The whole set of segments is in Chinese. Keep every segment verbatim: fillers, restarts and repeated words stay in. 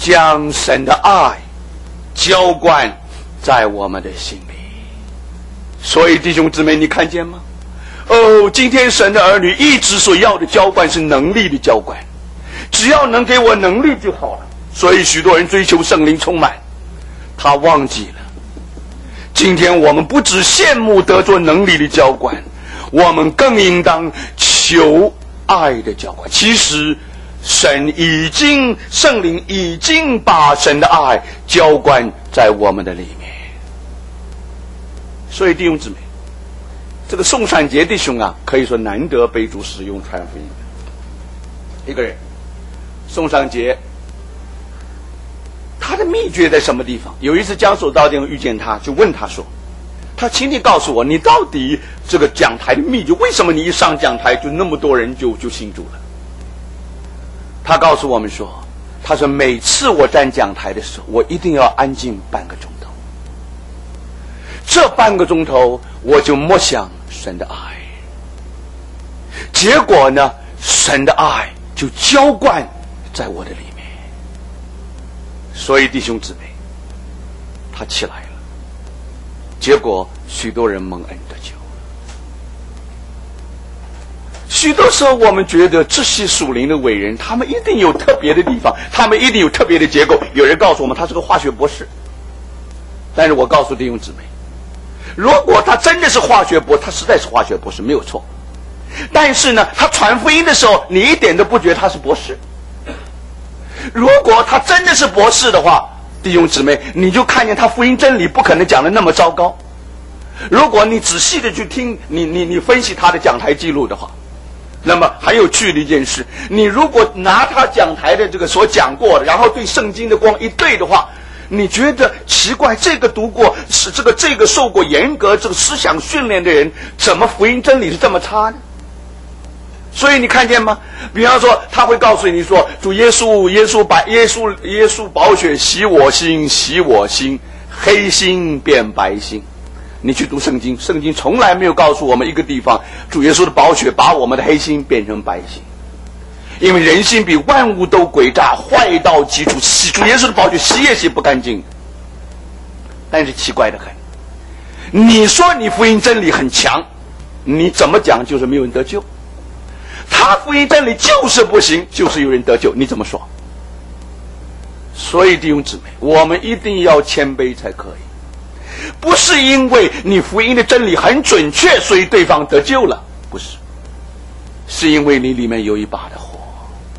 将神的爱浇灌在我们的心里。所以弟兄姊妹，你看见吗？哦，今天神的儿女一直所要的浇灌是能力的浇灌，只要能给我能力就好了。所以许多人追求圣灵充满，他忘记了今天我们不只羡慕得着能力的浇灌，我们更应当求爱的浇灌。其实神已经圣灵已经把神的爱浇灌在我们的里面。所以弟兄姊妹，这个宋善杰弟兄啊，可以说难得被主使用传福音一个人。宋善杰他的秘诀在什么地方？有一次江守道弟兄遇见他，就问他说，他请你告诉我，你到底这个讲台的秘诀，为什么你一上讲台就那么多人就就信主了？他告诉我们说，他说每次我站讲台的时候，我一定要安静半个钟头，这半个钟头我就默想神的爱，结果呢，神的爱就浇灌在我的里面。所以弟兄姊妹，他起来了，结果许多人蒙恩得救。许多时候我们觉得这些属灵的伟人，他们一定有特别的地方，他们一定有特别的结构。有人告诉我们他是个化学博士，但是我告诉弟兄姊妹，如果他真的是化学博士，他实在是化学博士没有错，但是呢，他传福音的时候你一点都不觉得他是博士。如果他真的是博士的话，弟兄姊妹，你就看见他福音真理不可能讲得那么糟糕。如果你仔细的去听你你你分析他的讲台记录的话，那么很有趣的一件事，你如果拿他讲台的这个所讲过的，然后对圣经的光一对的话，你觉得奇怪，这个读过是这个这个受过严格这个思想训练的人，怎么福音真理是这么差呢？所以你看见吗？比方说他会告诉你说，主耶稣耶稣白耶稣耶稣宝血洗我心洗我心，黑心变白心。你去读圣经，圣经从来没有告诉我们一个地方主耶稣的宝血把我们的黑心变成白心。因为人心比万物都诡诈，坏到极处，主耶稣的宝血洗也洗不干净。但是奇怪的很，你说你福音真理很强，你怎么讲就是没有人得救。他福音真理就是不行，就是有人得救，你怎么说？所以弟兄姊妹，我们一定要谦卑才可以，不是因为你福音的真理很准确所以对方得救了，不是，是因为你里面有一把的火。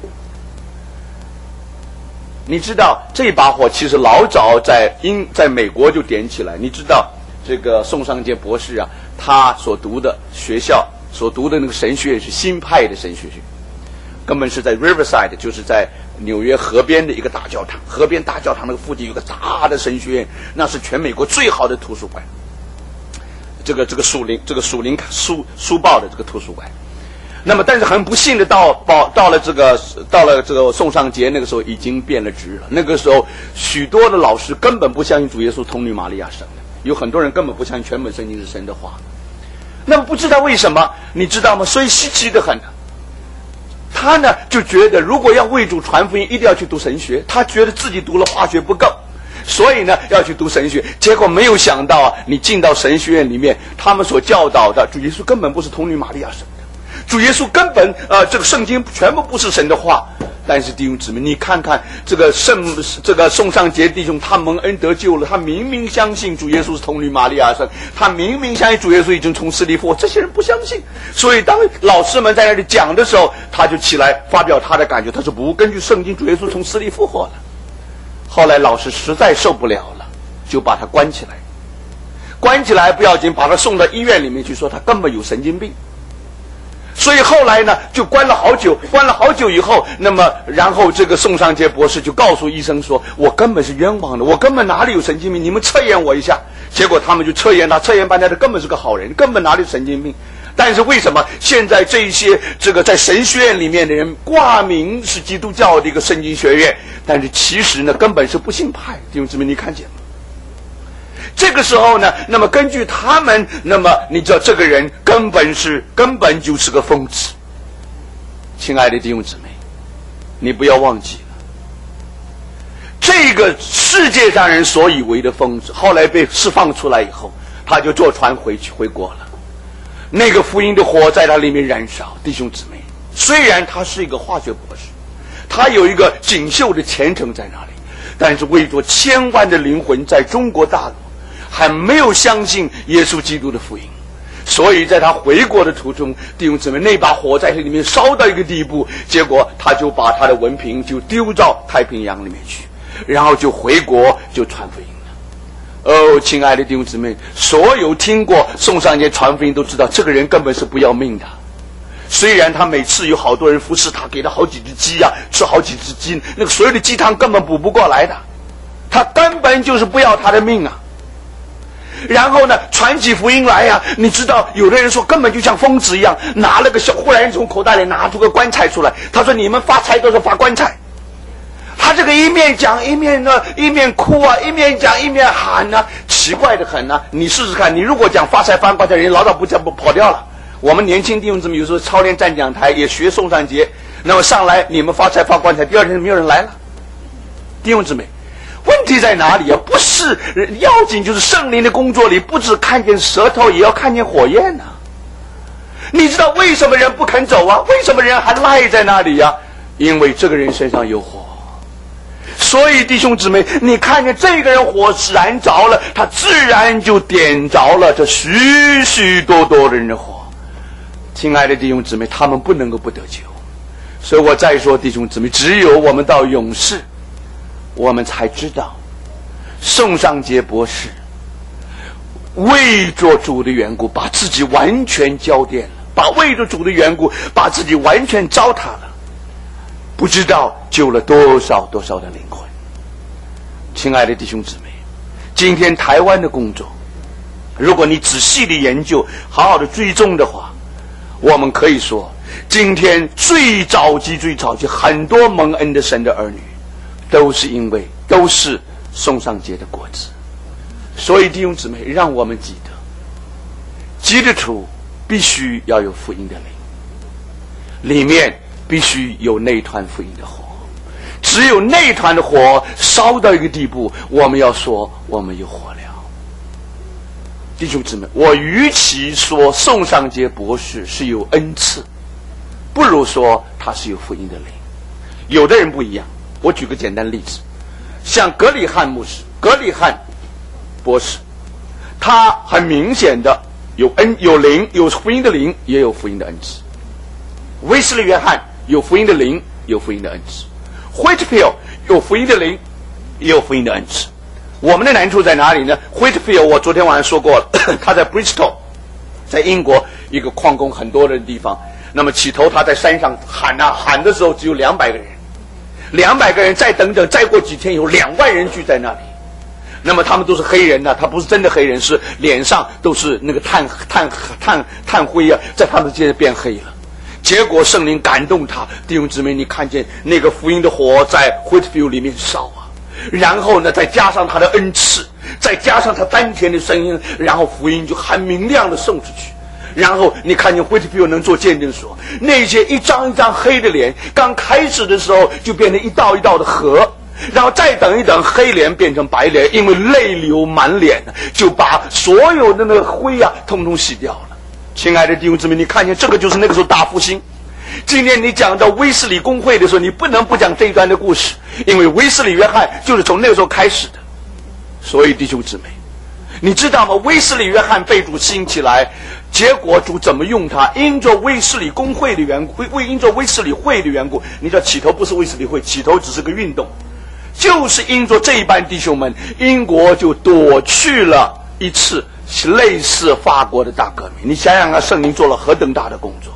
你知道这把火其实老早在英在美国就点起来。你知道这个宋尚杰博士啊，他所读的学校所读的那个神学院是新派的神学院，根本是在 Riverside， 就是在纽约河边的一个大教堂，河边大教堂那个附近有个大的神学院，那是全美国最好的图书馆，这个这个属灵这个属灵书书报的这个图书馆。那么但是很不幸的到到到了这个到了这个宋尚杰那个时候已经变了质了。那个时候许多的老师根本不相信主耶稣童女玛利亚生的，有很多人根本不相信全本圣经是神的话。那么不知道为什么，你知道吗？所以稀奇的很。他呢就觉得如果要为主传福音一定要去读神学，他觉得自己读了化学不够，所以呢要去读神学。结果没有想到啊，你进到神学院里面，他们所教导的主耶稣根本不是童女玛利亚生的，主耶稣根本呃这个圣经全部不是神的话。但是弟兄姊妹，你看看这个圣这个宋尚杰弟兄，他蒙恩得救了，他明明相信主耶稣是童女玛利亚生，他明明相信主耶稣已经从死里复活，这些人不相信。所以当老师们在那里讲的时候，他就起来发表他的感觉，他说不，根据圣经主耶稣从死里复活了。后来老师实在受不了了，就把他关起来，关起来不要紧，把他送到医院里面去，说他根本有神经病。所以后来呢就关了好久，关了好久以后，那么然后这个宋尚杰博士就告诉医生说，我根本是冤枉的，我根本哪里有神经病，你们测验我一下。结果他们就测验他，测验半天他根本是个好人，根本哪里有神经病。但是为什么现在这一些这个在神学院里面的人挂名是基督教的一个圣经学院，但是其实呢根本是不信派。弟兄姊妹，你看见吗？这个时候呢，那么根据他们，那么你知道这个人根本是根本就是个疯子。亲爱的弟兄姊妹，你不要忘记了， 这个世界上人所以为的疯子，后来被释放出来以后，他就坐船回去回国了。那个福音的火在他里面燃烧。弟兄姊妹，虽然他是一个化学博士，他有一个锦绣的前程在那里，但是为着千万的灵魂在中国大陆还没有相信耶稣基督的福音，所以在他回国的途中，弟兄姊妹，那把火在这里面烧到一个地步，结果他就把他的文凭就丢到太平洋里面去，然后就回国就传福音了。哦，亲爱的弟兄姊妹，所有听过宋尚节传福音都知道，这个人根本是不要命的。虽然他每次有好多人服侍他，给他好几只鸡啊，吃好几只鸡，那个所有的鸡汤根本补不过来的，他根本就是不要他的命啊。然后呢，传起福音来呀、啊，你知道，有的人说根本就像疯子一样，拿了个小，忽然从口袋里拿出个棺材出来，他说你们发财都是发棺材。他这个一面讲一面呢，一面哭啊，一面讲一面喊啊，奇怪的很啊。你试试看，你如果讲发财发棺材，人老早不讲不跑掉了。我们年轻弟兄姊妹有时候操练站讲台也学宋尚节，那么上来你们发财发棺材，第二天没有人来了。弟兄姊妹，问题在哪里啊？不是要紧，就是圣灵的工作里，不只看见舌头，也要看见火焰呢、啊。你知道为什么人不肯走啊？为什么人还赖在那里呀、啊？因为这个人身上有火。所以弟兄姊妹，你看见这个人火燃着了，他自然就点着了这许许多多的人的火。亲爱的弟兄姊妹，他们不能够不得救。所以我再说，弟兄姊妹，只有我们到永世，我们才知道宋尚节博士为着主的缘故把自己完全交奠了，把为着主的缘故把自己完全糟蹋了，不知道救了多少多少的灵魂。亲爱的弟兄姊妹，今天台湾的工作，如果你仔细的研究，好好的追踪的话，我们可以说，今天最着急最着急很多蒙恩的神的儿女，都是因为都是宋尚节的果子。所以弟兄姊妹，让我们记得，基督徒必须要有福音的灵，里面必须有那团福音的火。只有那团的火烧到一个地步，我们要说我们有火了。弟兄姊妹，我与其说宋尚节博士是有恩赐，不如说他是有福音的灵。有的人不一样，我举个简单例子，像格里汉牧师、格里汉博士，他很明显的有恩、有灵、有福音的灵，也有福音的恩赐。威斯利约翰有福音的灵，有福音的恩赐。Whitefield 有福音的灵，也有福音的恩赐。我们的难处在哪里呢？ Whitefield 我昨天晚上说过了，他在 Bristol， 在英国一个矿工很多的地方。那么起头他在山上喊啊喊的时候，只有两百个人，两百个人，再等等，再过几天有两万人聚在那里。那么他们都是黑人呢、啊，他不是真的黑人，是脸上都是那个炭炭炭炭灰啊，在他们之间变黑了。结果圣灵感动他，弟兄姊妹，你看见那个福音的火在 Whitefield 里面烧啊，然后呢，再加上他的恩赐，再加上他丹田的声音，然后福音就很明亮的送出去。然后你看见 Whitefield 能做见证说，那些一张一张黑的脸，刚开始的时候就变成一道一道的河，然后再等一等，黑脸变成白脸，因为泪流满脸，就把所有的那个灰啊，通通洗掉了。亲爱的弟兄姊妹，你看见这个就是那个时候大复兴。今天你讲到威斯理公会的时候，你不能不讲这一段的故事，因为威斯理约翰就是从那个时候开始的。所以弟兄姊妹，你知道吗？威斯理约翰被主兴起来，结果主怎么用他？因着威斯理公会的缘故，为因着威斯理会的缘故，你知道起头不是威斯理会，起头只是个运动，就是因着这一班弟兄们，英国就躲去了一次类似法国的大革命。你想想看，圣灵做了何等大的工作。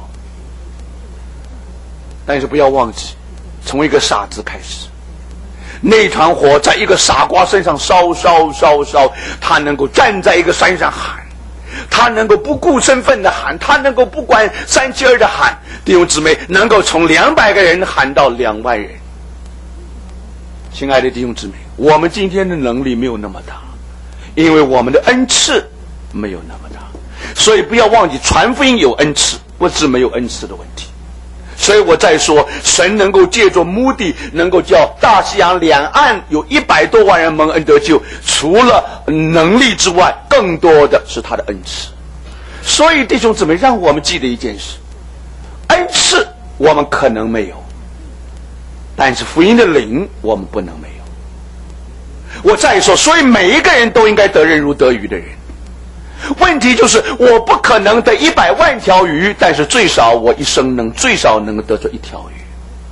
但是不要忘记，从一个傻子开始，那团火在一个傻瓜身上烧烧烧烧，他能够站在一个山上喊，他能够不顾身份的喊，他能够不管三七二的喊，弟兄姊妹，能够从两百个人喊到两万人。亲爱的弟兄姊妹，我们今天的能力没有那么大，因为我们的恩赐没有那么大，所以不要忘记传福音有恩赐，不是没有恩赐的问题。 所以我再说，神能够借着目的，能够叫大西洋两岸有一百多万人蒙恩得救，除了能力之外，更多的是他的恩赐。所以弟兄姊妹，让我们记得一件事，恩赐我们可能没有，但是福音的灵我们不能没有。我再说，所以每一个人都应该得人如得鱼的人。问题就是我不可能得一百万条鱼，但是最少我一生能最少能够得出一条鱼，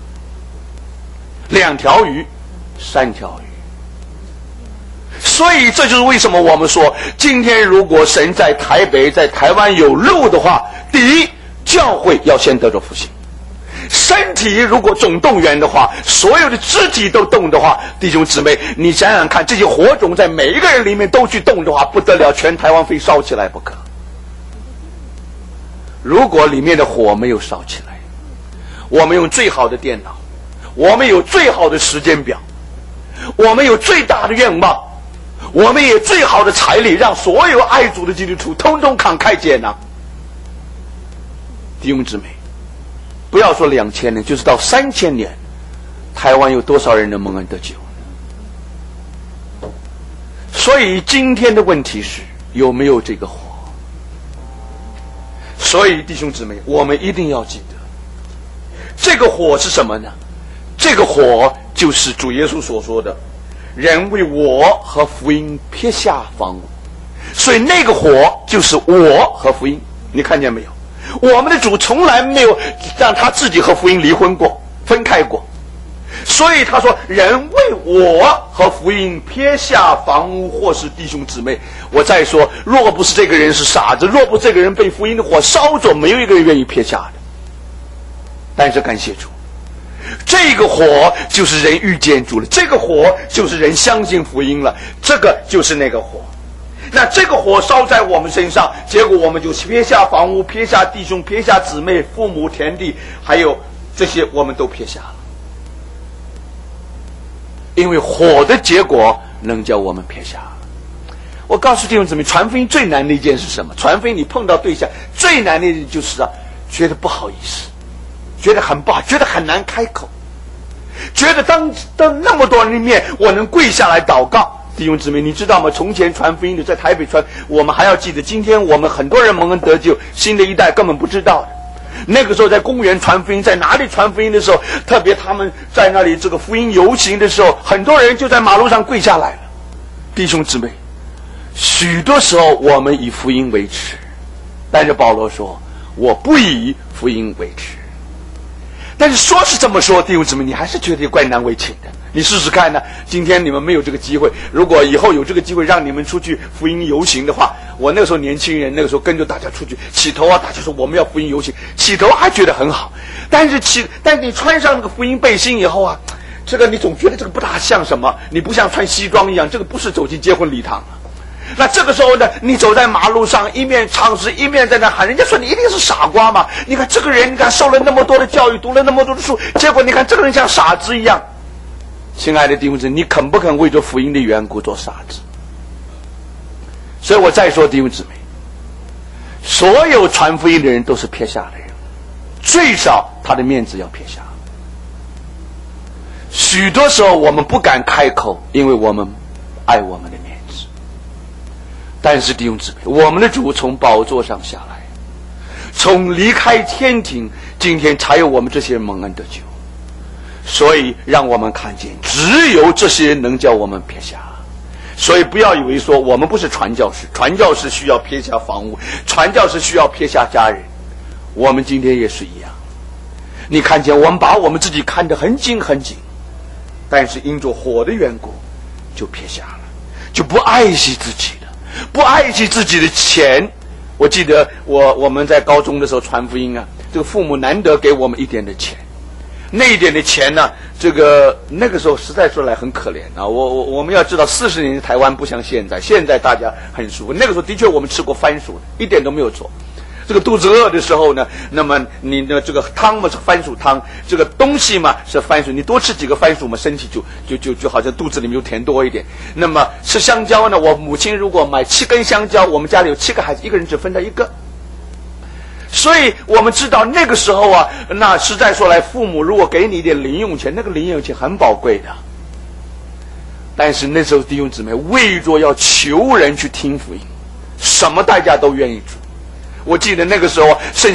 两条鱼，三条鱼。所以这就是为什么我们说，今天如果神在台北在台湾有路的话，第一，教会要先得着复兴。身体如果总动员的话，所有的肢体都动的话，弟兄姊妹，你想想看，这些火种在每一个人里面都去动的话，不得了，全台湾非烧起来不可。如果里面的火没有烧起来，我们用最好的电脑，我们有最好的时间表，我们有最大的愿望，我们也最好的财力，让所有爱主的基督徒通通慷慨解囊。弟兄姊妹，不要说两千年，就是到三千年，台湾有多少人能蒙恩得救？所以今天的问题是有没有这个火？所以弟兄姊妹，我们一定要记得，这个火是什么呢？这个火就是主耶稣所说的，人为我和福音撇下房屋，所以那个火就是我和福音。你看见没有？我们的主从来没有让他自己和福音离婚过，分开过。所以他说，人为我和福音撇下房屋或是弟兄姊妹。我再说，若不是这个人是傻子，若不是这个人被福音的火烧着，没有一个人愿意撇下的。但是感谢主，这个火就是人遇见主了，这个火就是人相信福音了，这个就是那个火。那这个火烧在我们身上，结果我们就撇下房屋，撇下弟兄，撇下姊妹，父母，田地，还有这些我们都撇下了。因为火的结果能叫我们撇下。我告诉弟兄姊妹，传福音最难的一件是什么？传福音你碰到对象最难的就是啊，觉得不好意思，觉得很不好，觉得很难开口，觉得当当那么多人面我能跪下来祷告。弟兄姊妹，你知道吗？从前传福音的在台北传，我们还要记得，今天我们很多人蒙恩得救，新的一代根本不知道的。那个时候在公园传福音，在哪里传福音的时候，特别他们在那里这个福音游行的时候，很多人就在马路上跪下来了。弟兄姊妹，许多时候我们以福音为耻，但是保罗说，我不以福音为耻。但是说是这么说，弟兄姊妹，你还是觉得怪难为情的。你试试看呢，今天你们没有这个机会，如果以后有这个机会让你们出去福音游行的话，我那个时候年轻人，那个时候跟着大家出去起头啊，大家说我们要福音游行，起头还觉得很好，但是起，但是你穿上那个福音背心以后啊，这个你总觉得这个不大像什么，你不像穿西装一样，这个不是走进结婚礼堂啊。那这个时候呢，你走在马路上，一面唱诗一面在那喊，人家说你一定是傻瓜嘛。你看这个人，你看受了那么多的教育，读了那么多的书，结果你看这个人像傻子一样。亲爱的弟兄姊妹，你肯不肯为着福音的缘故做傻子？所以我再说，弟兄姊妹，所有传福音的人都是撇下的人，最少他的面子要撇下。许多时候我们不敢开口，因为我们爱我们的面子。但是弟兄姊妹，我们的主从宝座上下来，从离开天庭，今天才有我们这些人蒙恩得救。所以让我们看见，只有这些人能叫我们撇下。所以不要以为说我们不是传教士，传教士需要撇下房屋，传教士需要撇下家人，我们今天也是一样。你看见我们把我们自己看得很紧很紧，但是因着火的缘故就撇下了，就不爱惜自己了，不爱惜自己的钱。我记得我我们在高中的时候传福音啊，这个父母难得给我们一点的钱，那一点的钱呢，这个那个时候实在说来很可怜啊！我我我们要知道，四十年的台湾不像现在，现在大家很舒服。那个时候的确我们吃过番薯，一点都没有错。这个肚子饿的时候呢，那么你的这个汤嘛是番薯汤，这个东西嘛是番薯，你多吃几个番薯嘛，身体就就就就好像肚子里面就甜多一点。那么吃香蕉呢，我母亲如果买七根香蕉，我们家里有七个孩子，一个人只分到一个。 所以我们知道那个时候啊，那实在说来，父母如果给你一点零用钱，那个零用钱很宝贵的。但是那时候弟兄姊妹为着要求人去听福音，什么代价都愿意付。我记得那个时候圣